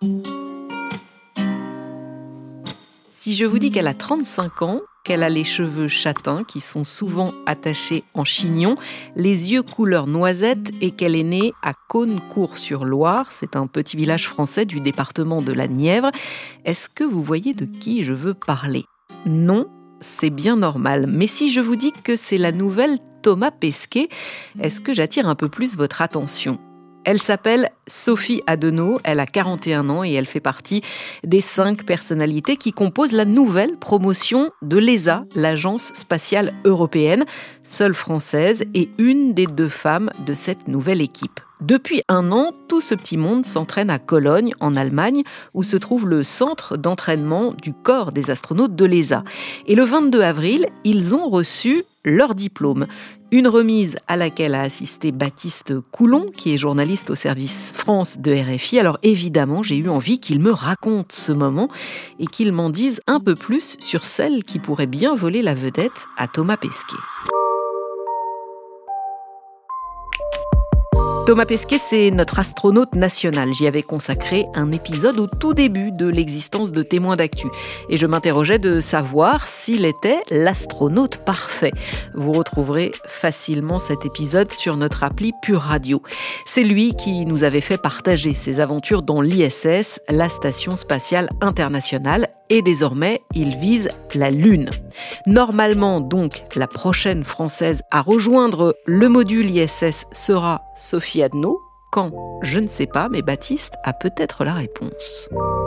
Si je vous dis qu'elle a 35 ans, qu'elle a les cheveux châtains qui sont souvent attachés en chignon, les yeux couleur noisette et qu'elle est née à Caunecourt-sur-Loire, c'est un petit village français du département de la Nièvre, est-ce que vous voyez de qui je veux parler ? Non, c'est bien normal. Mais si je vous dis que c'est la nouvelle Thomas Pesquet, est-ce que j'attire un peu plus votre attention ? Elle s'appelle Sophie Adenau, elle a 41 ans et elle fait partie des 5 personnalités qui composent la nouvelle promotion de l'ESA, l'Agence spatiale européenne, seule française et une des 2 femmes de cette nouvelle équipe. Depuis 1 an, tout ce petit monde s'entraîne à Cologne, en Allemagne, où se trouve le centre d'entraînement du corps des astronautes de l'ESA. Et le 22 avril, ils ont reçu leur diplôme. Une remise à laquelle a assisté Baptiste Coulon, qui est journaliste au service France de RFI. Alors évidemment, j'ai eu envie qu'il me raconte ce moment et qu'il m'en dise un peu plus sur celle qui pourrait bien voler la vedette à Thomas Pesquet. Thomas Pesquet, c'est notre astronaute national. J'y avais consacré un épisode au tout début de l'existence de Témoins d'actu. Et je m'interrogeais de savoir s'il était l'astronaute parfait. Vous retrouverez facilement cet épisode sur notre appli Pure Radio. C'est lui qui nous avait fait partager ses aventures dans l'ISS, la Station spatiale internationale. Et désormais, il vise la Lune. Normalement, donc, la prochaine Française à rejoindre le module ISS sera Sophie Adenau. Quand ? Je ne sais pas, mais Baptiste a peut-être la réponse.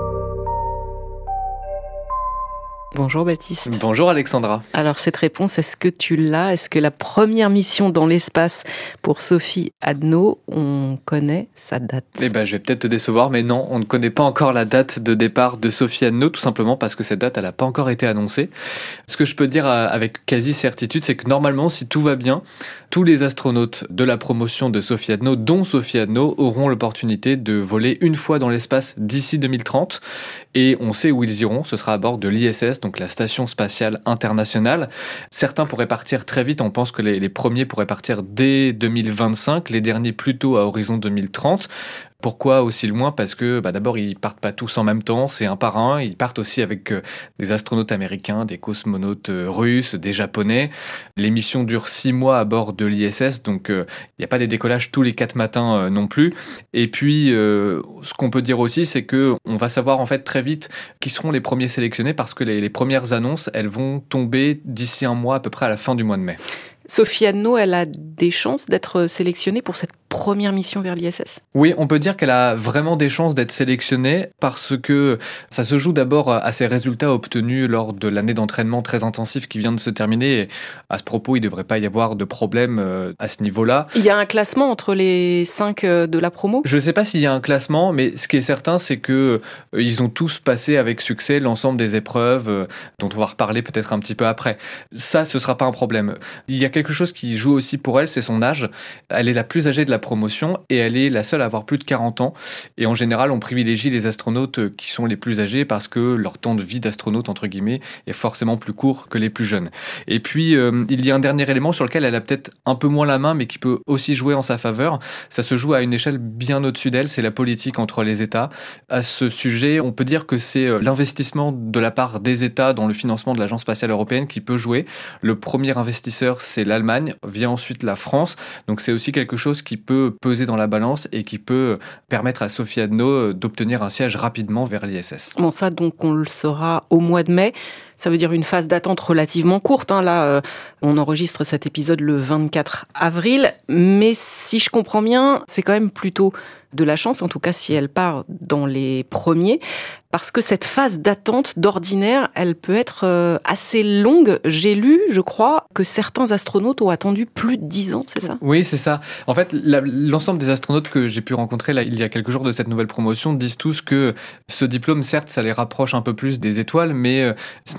Bonjour Baptiste. Bonjour Alexandra. Alors cette réponse, est-ce que tu l'as ? Est-ce que la première mission dans l'espace pour Sophie Adenau, on connaît sa date ? Je vais peut-être te décevoir, mais non, on ne connaît pas encore la date de départ de Sophie Adenau, tout simplement parce que cette date, elle n'a pas encore été annoncée. Ce que je peux dire avec quasi-certitude, c'est que normalement, si tout va bien, tous les astronautes de la promotion de Sophie Adenau, dont Sophie Adenau, auront l'opportunité de voler une fois dans l'espace d'ici 2030. Et on sait où ils iront, ce sera à bord de l'ISS, donc la Station spatiale internationale. Certains pourraient partir très vite, on pense que les premiers pourraient partir dès 2025, les derniers plutôt à horizon 2030. Pourquoi aussi loin ? Parce que d'abord, ils partent pas tous en même temps, c'est un par un. Ils partent aussi avec des astronautes américains, des cosmonautes russes, des japonais. Les missions durent 6 mois à bord de l'ISS, donc il n'y a pas des décollages tous les 4 matins non plus. Et puis, ce qu'on peut dire aussi, c'est que on va savoir en fait très vite qui seront les premiers sélectionnés parce que les premières annonces, elles vont tomber d'ici 1 mois, à peu près à la fin du mois de mai. Sophie Adenau, elle a des chances d'être sélectionnée pour cette première mission vers l'ISS ? Oui, on peut dire qu'elle a vraiment des chances d'être sélectionnée parce que ça se joue d'abord à ses résultats obtenus lors de l'année d'entraînement très intensif qui vient de se terminer. Et à ce propos, il ne devrait pas y avoir de problème à ce niveau-là. Il y a un classement entre les 5 de la promo ? Je ne sais pas s'il y a un classement, mais ce qui est certain, c'est qu'ils ont tous passé avec succès l'ensemble des épreuves dont on va reparler peut-être un petit peu après. Ça, ce ne sera pas un problème. Il y a quelque chose qui joue aussi pour elle, c'est son âge. Elle est la plus âgée de la promotion et elle est la seule à avoir plus de 40 ans. Et en général, on privilégie les astronautes qui sont les plus âgés parce que leur temps de vie d'astronaute, entre guillemets, est forcément plus court que les plus jeunes. Et puis, il y a un dernier élément sur lequel elle a peut-être un peu moins la main, mais qui peut aussi jouer en sa faveur. Ça se joue à une échelle bien au-dessus d'elle, c'est la politique entre les États. À ce sujet, on peut dire que c'est l'investissement de la part des États dans le financement de l'Agence spatiale européenne qui peut jouer. Le premier investisseur, c'est l'Allemagne, vient ensuite la France. Donc c'est aussi quelque chose qui peut peser dans la balance et qui peut permettre à Sophie Adenau d'obtenir un siège rapidement vers l'ISS. Bon, ça, donc, on le saura au mois de mai. Ça veut dire une phase d'attente relativement courte. Là, on enregistre cet épisode le 24 avril. Mais si je comprends bien, c'est quand même plutôt de la chance, en tout cas si elle part dans les premiers, parce que cette phase d'attente d'ordinaire, elle peut être assez longue. J'ai lu, je crois, que certains astronautes ont attendu plus de 10 ans, c'est ça ? Oui, c'est ça. En fait, l'ensemble des astronautes que j'ai pu rencontrer là, il y a quelques jours de cette nouvelle promotion disent tous que ce diplôme, certes, ça les rapproche un peu plus des étoiles, mais ce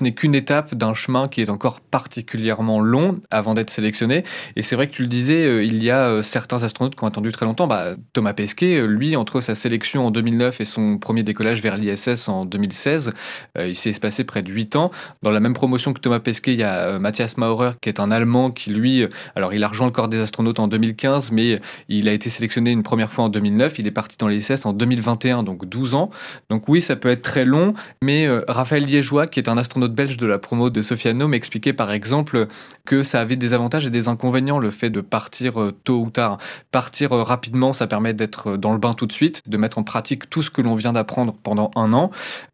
n'est qu'une étape d'un chemin qui est encore particulièrement long avant d'être sélectionné. Et c'est vrai que tu le disais, il y a certains astronautes qui ont attendu très longtemps. Thomas Pesquet, lui, entre sa sélection en 2009 et son premier décollage vers l'ISS en 2016, il s'est passé près de 8 ans. Dans la même promotion que Thomas Pesquet, il y a Matthias Maurer, qui est un Allemand qui, lui, alors il a rejoint le corps des astronautes en 2015, mais il a été sélectionné une première fois en 2009. Il est parti dans l'ISS en 2021, donc 12 ans. Donc oui, ça peut être très long, mais Raphaël Liégeois, qui est un astronaute belge de la promo de Sofiane, m'expliquait par exemple que ça avait des avantages et des inconvénients, le fait de partir tôt ou tard. Partir rapidement, ça permet d'être dans le bain tout de suite, de mettre en pratique tout ce que l'on vient d'apprendre pendant 1 an.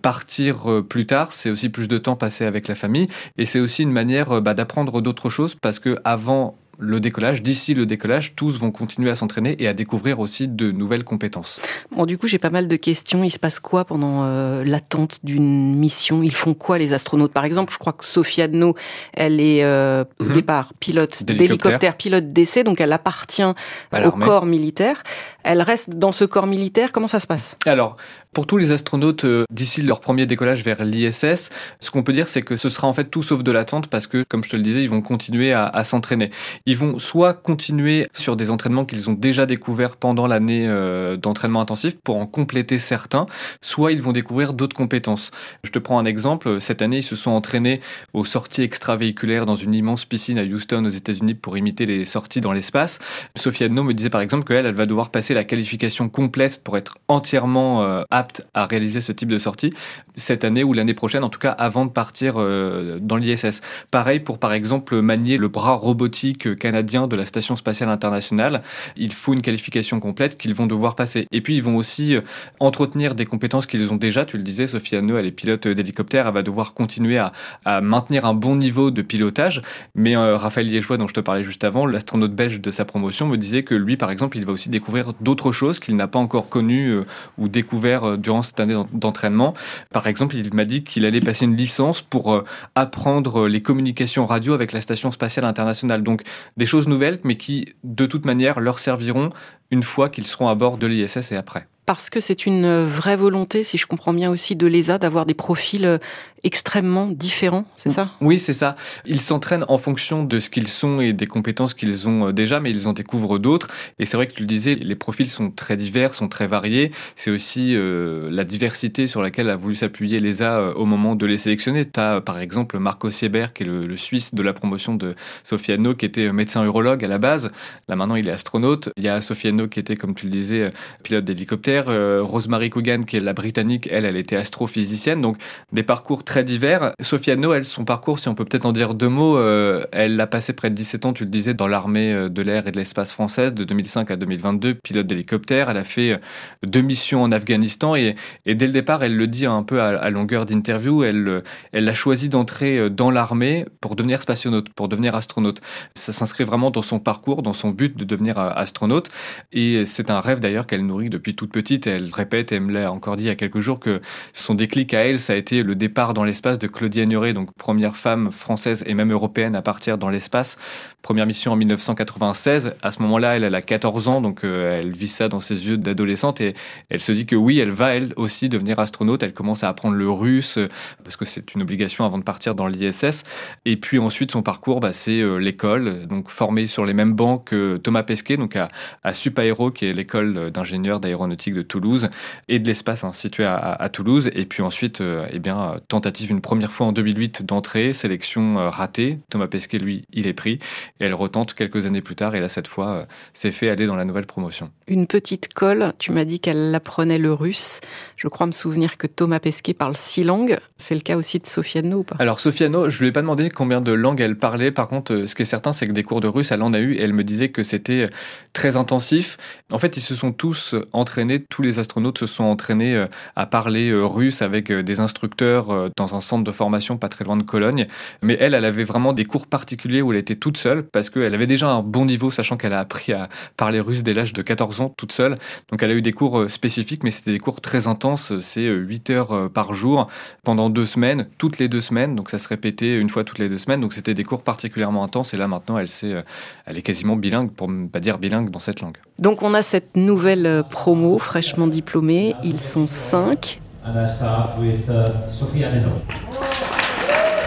Partir plus tard, c'est aussi plus de temps passé avec la famille, et c'est aussi une manière d'apprendre d'autres choses, parce que avant le décollage, d'ici le décollage, tous vont continuer à s'entraîner et à découvrir aussi de nouvelles compétences. Bon, du coup, j'ai pas mal de questions. Il se passe quoi pendant l'attente d'une mission? Ils font quoi, les astronautes? Par exemple, je crois que Sophie Adno, elle est au départ pilote d'hélicoptère, pilote d'essai, donc elle appartient au corps militaire. Elle reste dans ce corps militaire. Comment ça se passe? Alors, pour tous les astronautes, d'ici leur premier décollage vers l'ISS, ce qu'on peut dire, c'est que ce sera en fait tout sauf de l'attente, parce que, comme je te le disais, ils vont continuer à s'entraîner. Ils vont soit continuer sur des entraînements qu'ils ont déjà découverts pendant l'année d'entraînement intensif pour en compléter certains, soit ils vont découvrir d'autres compétences. Je te prends un exemple. Cette année, ils se sont entraînés aux sorties extravéhiculaires dans une immense piscine à Houston, aux États-Unis, pour imiter les sorties dans l'espace. Sophie Adno me disait par exemple qu'elle va devoir passer la qualification complète pour être entièrement apte à réaliser ce type de sortie cette année ou l'année prochaine, en tout cas avant de partir dans l'ISS. Pareil pour, par exemple, manier le bras robotique canadien de la Station spatiale internationale. Il faut une qualification complète qu'ils vont devoir passer. Et puis, ils vont aussi entretenir des compétences qu'ils ont déjà. Tu le disais, Sophie Adno, elle est pilote d'hélicoptère. Elle va devoir continuer à maintenir un bon niveau de pilotage. Mais Raphaël Liégeois, dont je te parlais juste avant, l'astronaute belge de sa promotion, me disait que lui, par exemple, il va aussi découvrir d'autres choses qu'il n'a pas encore connues ou découvert durant cette année d'entraînement. Par exemple, il m'a dit qu'il allait passer une licence pour apprendre les communications radio avec la Station spatiale internationale. Donc, des choses nouvelles, mais qui, de toute manière, leur serviront une fois qu'ils seront à bord de l'ISS et après. Parce que c'est une vraie volonté, si je comprends bien aussi, de l'ESA d'avoir des profils extrêmement différents, c'est ça? Oui, c'est ça. Ils s'entraînent en fonction de ce qu'ils sont et des compétences qu'ils ont déjà, mais ils en découvrent d'autres. Et c'est vrai que tu le disais, les profils sont très divers, sont très variés. C'est aussi la diversité sur laquelle a voulu s'appuyer l'ESA au moment de les sélectionner. Tu as par exemple Marco Sieber, qui est le Suisse de la promotion de Sophie Adno, qui était médecin urologue à la base. Là maintenant, il est astronaute. Il y a Sophie Adno qui était, comme tu le disais, pilote d'hélicoptère. Rosemary Coogan, qui est la britannique, elle était astrophysicienne. Donc des parcours très divers. Sophie Adno, elle, son parcours, si on peut peut-être en dire 2 mots, elle a passé près de 17 ans, tu le disais, dans l'armée de l'air et de l'espace française, de 2005 à 2022, pilote d'hélicoptère. Elle a fait 2 missions en Afghanistan et dès le départ, elle le dit un peu à longueur d'interview, elle a choisi d'entrer dans l'armée pour devenir spationaute, pour devenir astronaute. Ça s'inscrit vraiment dans son parcours, dans son but de devenir astronaute. Et c'est un rêve d'ailleurs qu'elle nourrit depuis toute petite. Elle répète, elle me l'a encore dit il y a quelques jours, que son déclic à elle, ça a été le départ dans l'espace de Claudia Nuret, donc première femme française et même européenne à partir dans l'espace. Première mission en 1996. À ce moment-là, elle a 14 ans, donc elle vit ça dans ses yeux d'adolescente et elle se dit que oui, elle va elle aussi devenir astronaute. Elle commence à apprendre le russe parce que c'est une obligation avant de partir dans l'ISS. Et puis ensuite, son parcours, c'est l'école, donc formée sur les mêmes bancs que Thomas Pesquet, donc à Supaéro, qui est l'école d'ingénieurs d'aéronautique de Toulouse et de l'espace située à Toulouse. Et puis ensuite, tentative une première fois en 2008 d'entrée, sélection ratée. Thomas Pesquet, lui, il est pris. Et elle retente quelques années plus tard. Et là, cette fois, s'est fait aller dans la nouvelle promotion. Une petite colle, tu m'as dit qu'elle apprenait le russe. Je crois me souvenir que Thomas Pesquet parle 6 langues. C'est le cas aussi de Sophie Adno ou pas? Alors, Sophie Adno, je ne lui ai pas demandé combien de langues elle parlait. Par contre, ce qui est certain, c'est que des cours de russe, elle en a eu. Et elle me disait que c'était très intensif. En fait, ils se sont tous entraînés, tous les astronautes se sont entraînés à parler russe avec des instructeurs dans un centre de formation pas très loin de Cologne. Mais elle avait vraiment des cours particuliers où elle était toute seule parce qu'elle avait déjà un bon niveau, sachant qu'elle a appris à parler russe dès l'âge de 14 ans toute seule. Donc elle a eu des cours spécifiques, mais c'était des cours très intenses. C'est 8 heures par jour pendant 2 semaines, toutes les 2 semaines. Donc ça se répétait une fois toutes les 2 semaines. Donc c'était des cours particulièrement intenses. Et là maintenant, elle est quasiment bilingue, pour ne pas dire bilingue dans cette langue. Donc on a cette nouvelle promo, fraîchement diplômée. Ils sont 5. And I start with Sophie Adno.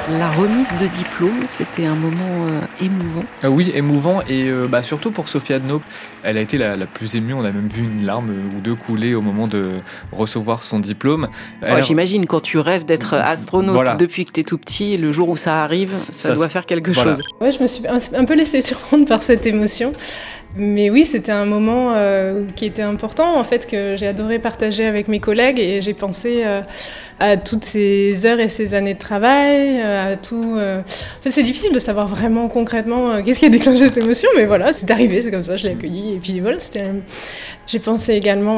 La remise de diplôme, c'était un moment émouvant. Oui, émouvant et surtout pour Sophie Adno. Elle a été la plus émue, on a même vu une larme ou deux couler au moment de recevoir son diplôme. J'imagine quand tu rêves d'être astronaute depuis que tu es tout petit, le jour où ça arrive, ça doit faire quelque chose. Ouais, je me suis un peu laissée surprendre par cette émotion. Mais oui, c'était un moment qui était important, en fait, que j'ai adoré partager avec mes collègues et j'ai pensé à toutes ces heures et ces années de travail, à tout... En fait, c'est difficile de savoir vraiment concrètement qu'est-ce qui a déclenché cette émotion, mais voilà, c'est arrivé, c'est comme ça, je l'ai accueilli. Et puis voilà, j'ai pensé également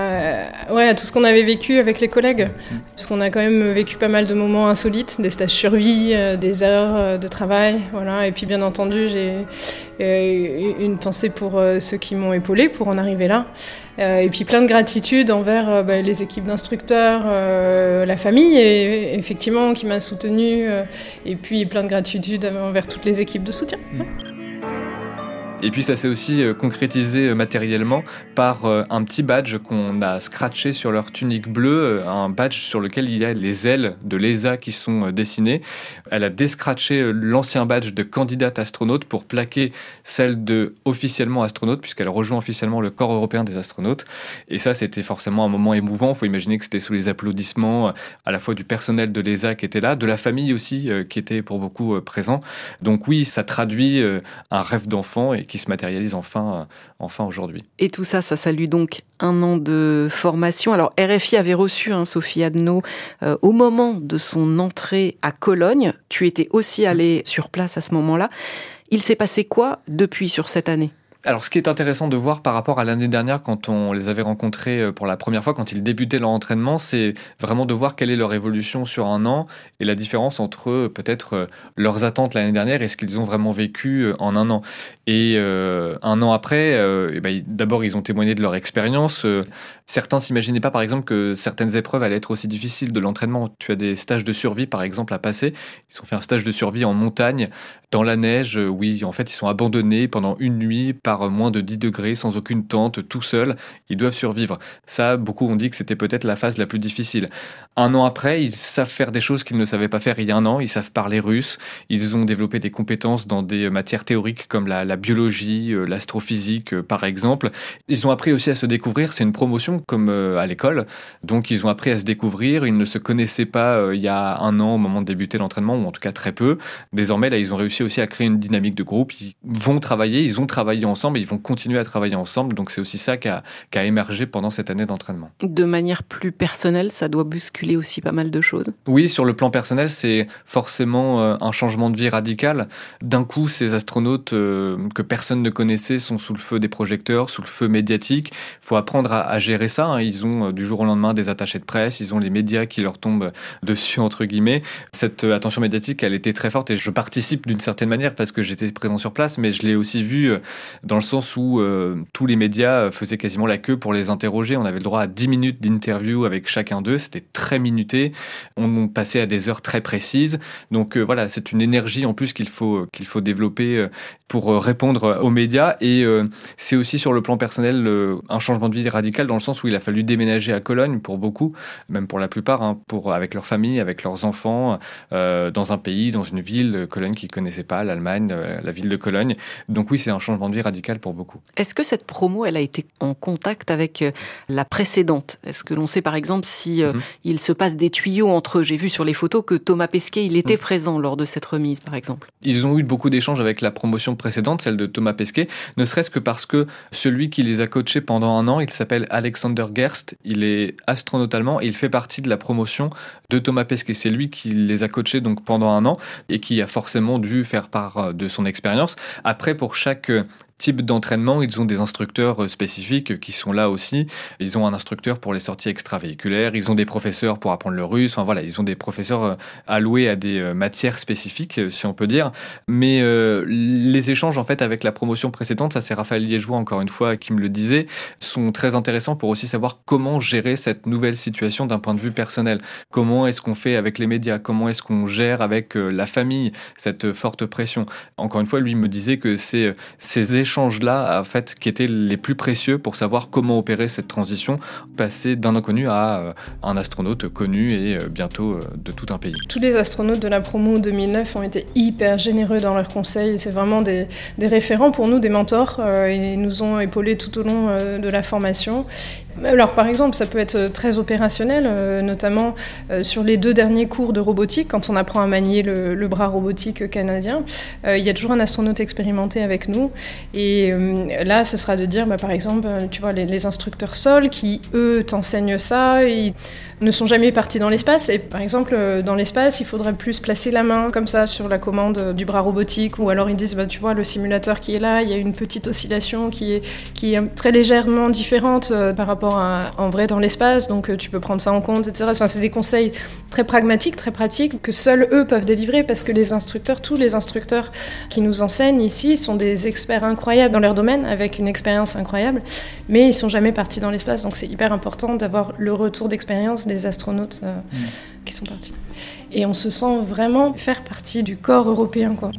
à tout ce qu'on avait vécu avec les collègues, parce qu'on a quand même vécu pas mal de moments insolites, des stages survie, des heures de travail, voilà. Et puis bien entendu, j'ai une pensée pour ceux qui m'ont épaulée pour en arriver là. Et puis plein de gratitude envers les équipes d'instructeurs, la famille, et effectivement, qui m'a soutenue. Et puis plein de gratitude envers toutes les équipes de soutien. Ouais. Et puis ça s'est aussi concrétisé matériellement par un petit badge qu'on a scratché sur leur tunique bleue, un badge sur lequel il y a les ailes de l'ESA qui sont dessinées. Elle a déscratché l'ancien badge de candidate astronaute pour plaquer celle de officiellement astronaute, puisqu'elle rejoint officiellement le corps européen des astronautes. Et ça, c'était forcément un moment émouvant. Il faut imaginer que c'était sous les applaudissements à la fois du personnel de l'ESA qui était là, de la famille aussi qui était pour beaucoup présent. Donc oui, ça traduit un rêve d'enfant et qui se matérialise enfin aujourd'hui. Et tout ça salue donc 1 an de formation. Alors RFI avait reçu Sophie Adno au moment de son entrée à Cologne. Tu étais aussi allée sur place à ce moment-là. Il s'est passé quoi depuis sur cette année ? Alors, ce qui est intéressant de voir par rapport à l'année dernière, quand on les avait rencontrés pour la première fois, quand ils débutaient leur entraînement, c'est vraiment de voir quelle est leur évolution sur 1 an et la différence entre peut-être leurs attentes l'année dernière et ce qu'ils ont vraiment vécu en 1 an. Et 1 an après, d'abord, ils ont témoigné de leur expérience. Certains s'imaginaient pas, par exemple, que certaines épreuves allaient être aussi difficiles de l'entraînement. Tu as des stages de survie, par exemple, à passer. Ils ont fait un stage de survie en montagne, dans la neige. Oui, en fait, ils sont abandonnés pendant une nuit par moins de 10 degrés, sans aucune tente, tout seuls. Ils doivent survivre. Ça, beaucoup ont dit que c'était peut-être la phase la plus difficile. 1 an après, ils savent faire des choses qu'ils ne savaient pas faire il y a 1 an. Ils savent parler russe. Ils ont développé des compétences dans des matières théoriques comme la biologie, l'astrophysique, par exemple. Ils ont appris aussi à se découvrir. C'est une promotion comme à l'école. Donc, ils ont appris à se découvrir. Ils ne se connaissaient pas il y a 1 an au moment de débuter l'entraînement, ou en tout cas très peu. Désormais, là, ils ont réussi aussi à créer une dynamique de groupe. Ils vont travailler, ils ont travaillé ensemble et ils vont continuer à travailler ensemble. Donc, c'est aussi ça qui a émergé pendant cette année d'entraînement. De manière plus personnelle, ça doit bousculer aussi pas mal de choses. Oui, sur le plan personnel, c'est forcément un changement de vie radical. D'un coup, ces astronautes que personne ne connaissait sont sous le feu des projecteurs, sous le feu médiatique. Il faut apprendre à gérer ça. Ils ont du jour au lendemain des attachés de presse, ils ont les médias qui leur tombent dessus, entre guillemets. Cette attention médiatique, elle était très forte et je participe d'une certaine manière parce que j'étais présent sur place, mais je l'ai aussi vu dans le sens où tous les médias faisaient quasiment la queue pour les interroger. On avait le droit à 10 minutes d'interview avec chacun d'eux. C'était très minuté. On passait à des heures très précises. Donc voilà, c'est une énergie en plus qu'il faut développer pour répondre aux médias. Et c'est aussi sur le plan personnel un changement de vie radical dans le sens où il a fallu déménager à Cologne pour beaucoup, même pour la plupart, avec leur famille, avec leurs enfants, dans un pays, dans une ville, Cologne qu'ils ne connaissaient pas, l'Allemagne, la ville de Cologne. Donc oui, c'est un changement de vie radical pour beaucoup. Est-ce que cette promo, elle a été en contact avec la précédente ? Est-ce que l'on sait par exemple si il se passe des tuyaux entre eux ? J'ai vu sur les photos que Thomas Pesquet, il était présent lors de cette remise par exemple. Ils ont eu beaucoup d'échanges avec la promotion précédente, celle de Thomas Pesquet, ne serait-ce que parce que celui qui les a coachés pendant 1 an, il s'appelle Alexander Gerst, il est astronaute allemand et il fait partie de la promotion de Thomas Pesquet. C'est lui qui les a coachés donc pendant 1 an et qui a forcément dû faire part de son expérience. Après, pour chaque type d'entraînement, ils ont des instructeurs spécifiques qui sont là aussi. Ils ont un instructeur pour les sorties extravéhiculaires, ils ont des professeurs pour apprendre le russe, enfin voilà, ils ont des professeurs alloués à des matières spécifiques, si on peut dire. Mais les échanges en fait avec la promotion précédente, ça c'est Raphaël Liégeois encore une fois qui me le disait, sont très intéressants pour aussi savoir comment gérer cette nouvelle situation d'un point de vue personnel. Comment est-ce qu'on fait avec les médias? Comment est-ce qu'on gère avec la famille cette forte pression? Encore une fois, lui me disait que c'est ces échanges échanges-là, en fait, qui étaient les plus précieux pour savoir comment opérer cette transition, passer d'un inconnu à un astronaute connu et bientôt de tout un pays. Tous les astronautes de la promo 2009 ont été hyper généreux dans leurs conseils. C'est vraiment des référents pour nous, des mentors. Ils nous ont épaulés tout au long de la formation. Alors par exemple, ça peut être très opérationnel, notamment sur les 2 derniers cours de robotique, quand on apprend à manier le bras robotique canadien, il y a toujours un astronaute expérimenté avec nous. Et là, ce sera de dire, par exemple, tu vois, les instructeurs sol qui, eux, t'enseignent ça, ils ne sont jamais partis dans l'espace. Et par exemple, dans l'espace, il faudrait plus placer la main comme ça sur la commande du bras robotique, ou alors ils disent, tu vois, le simulateur qui est là, il y a une petite oscillation qui est très légèrement différente par rapport en vrai dans l'espace, donc tu peux prendre ça en compte, etc. Enfin, c'est des conseils très pragmatiques, très pratiques, que seuls eux peuvent délivrer, parce que tous les instructeurs qui nous enseignent ici sont des experts incroyables dans leur domaine, avec une expérience incroyable, mais ils sont jamais partis dans l'espace, donc c'est hyper important d'avoir le retour d'expérience des astronautes qui sont partis. Et on se sent vraiment faire partie du corps européen, quoi.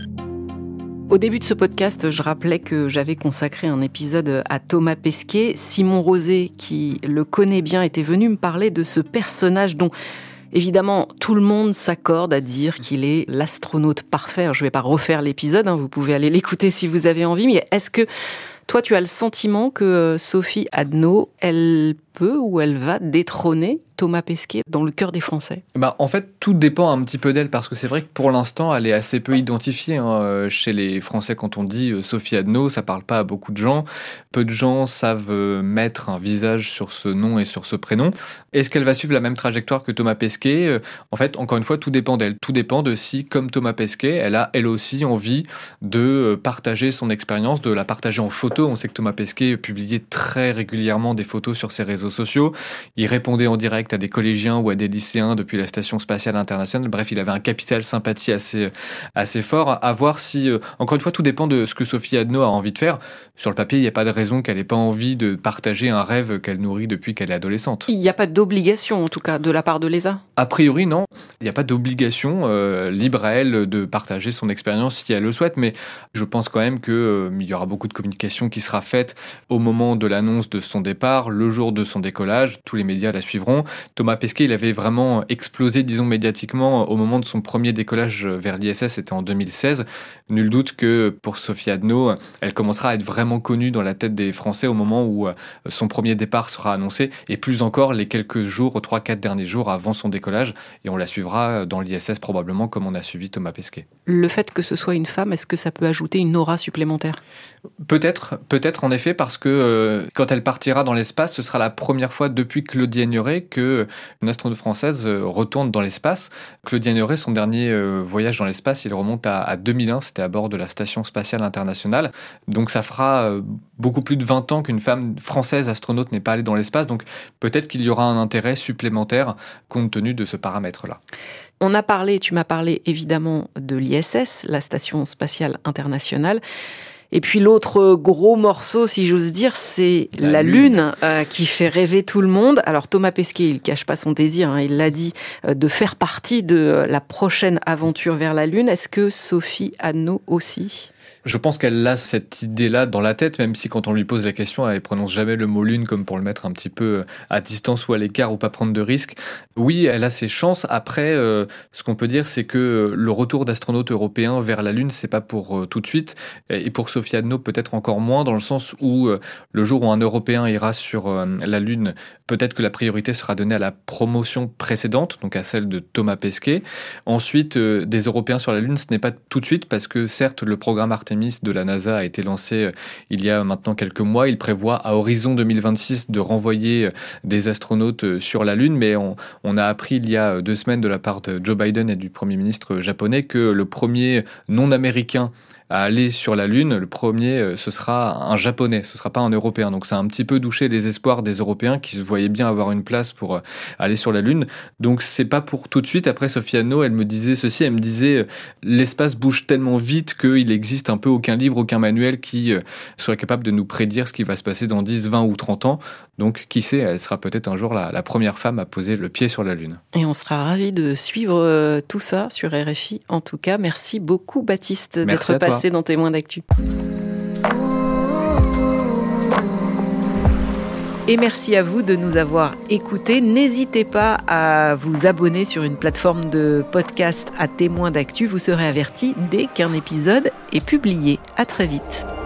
Au début de ce podcast, je rappelais que j'avais consacré un épisode à Thomas Pesquet. Simon Rosé, qui le connaît bien, était venu me parler de ce personnage dont, évidemment, tout le monde s'accorde à dire qu'il est l'astronaute parfait. Alors, je ne vais pas refaire l'épisode, vous pouvez aller l'écouter si vous avez envie, mais est-ce que toi, tu as le sentiment que Sophie Adno, elle peut ou elle va détrôner Thomas Pesquet dans le cœur des Français? En fait, tout dépend un petit peu d'elle, parce que c'est vrai que pour l'instant, elle est assez peu identifiée chez les Français. Quand on dit Sophie Adno, ça parle pas à beaucoup de gens. Peu de gens savent mettre un visage sur ce nom et sur ce prénom. Est-ce qu'elle va suivre la même trajectoire que Thomas Pesquet? En fait, encore une fois, tout dépend d'elle. Tout dépend de si, comme Thomas Pesquet, elle a elle aussi envie de partager son expérience, de la partager en photo. On sait que Thomas Pesquet publiait très régulièrement des photos sur ses réseaux sociaux. Il répondait en direct à des collégiens ou à des lycéens depuis la Station Spatiale Internationale. Bref, il avait un capital sympathie assez fort. À voir si, encore une fois, tout dépend de ce que Sophie Adno a envie de faire. Sur le papier, il n'y a pas de raison qu'elle n'ait pas envie de partager un rêve qu'elle nourrit depuis qu'elle est adolescente. Il n'y a pas d'obligation, en tout cas, de la part de l'ESA? A priori, non. Il n'y a pas d'obligation libre à elle de partager son expérience si elle le souhaite, mais je pense quand même qu'il y aura beaucoup de communication qui sera faite au moment de l'annonce de son départ, le jour de son décollage. Tous les médias la suivront. Thomas Pesquet, il avait vraiment explosé, disons, médiatiquement au moment de son premier décollage vers l'ISS, c'était en 2016. Nul doute que pour Sophie Adno, elle commencera à être vraiment connue dans la tête des Français au moment où son premier départ sera annoncé, et plus encore les quelques jours, 3-4 derniers jours avant son décollage, et on la suivra dans l'ISS probablement comme on a suivi Thomas Pesquet. Le fait que ce soit une femme, est-ce que ça peut ajouter une aura supplémentaire? Peut-être en effet, parce que quand elle partira dans l'espace, ce sera la première fois depuis Claudie Aigneret qu'une astronaute française retourne dans l'espace. Claudie Aigneret, son dernier voyage dans l'espace, il remonte à 2001, c'était à bord de la Station Spatiale Internationale. Donc ça fera beaucoup plus de 20 ans qu'une femme française astronaute n'est pas allée dans l'espace, donc peut-être qu'il y aura un intérêt supplémentaire compte tenu de ce paramètre-là. Tu m'as parlé évidemment de l'ISS, la Station Spatiale Internationale. Et puis l'autre gros morceau, si j'ose dire, c'est la Lune qui fait rêver tout le monde. Alors Thomas Pesquet, il cache pas son désir, il l'a dit, de faire partie de la prochaine aventure vers la Lune. Est-ce que Sophie Adno aussi ? Je pense qu'elle a cette idée-là dans la tête, même si quand on lui pose la question, elle ne prononce jamais le mot lune comme pour le mettre un petit peu à distance ou à l'écart ou pas prendre de risques. Oui, elle a ses chances. Après, ce qu'on peut dire, c'est que le retour d'astronautes européens vers la Lune, c'est pas pour tout de suite. Et pour Sophie Adno, peut-être encore moins, dans le sens où le jour où un Européen ira sur la Lune, peut-être que la priorité sera donnée à la promotion précédente, donc à celle de Thomas Pesquet. Ensuite, des Européens sur la Lune, ce n'est pas tout de suite, parce que certes, le programme Artemis de la NASA a été lancé il y a maintenant quelques mois. Il prévoit à horizon 2026 de renvoyer des astronautes sur la Lune, mais on a appris il y a 2 semaines de la part de Joe Biden et du Premier ministre japonais que le premier non-américain à aller sur la Lune, le premier, ce sera un Japonais, ce ne sera pas un Européen. Donc ça a un petit peu douché les espoirs des Européens qui se voyaient bien avoir une place pour aller sur la Lune. Donc c'est pas pour tout de suite. Après, Sophie Adno, elle me disait ceci, elle me disait l'espace bouge tellement vite qu'il n'existe un peu aucun livre, aucun manuel qui soit capable de nous prédire ce qui va se passer dans 10, 20 ou 30 ans. Donc qui sait, elle sera peut-être un jour la première femme à poser le pied sur la Lune. Et on sera ravis de suivre tout ça sur RFI. En tout cas, merci beaucoup Baptiste d'être passé dans Témoins d'actu. Et merci à vous de nous avoir écoutés. N'hésitez pas à vous abonner sur une plateforme de podcast à Témoins d'actu. Vous serez avertis dès qu'un épisode est publié. À très vite.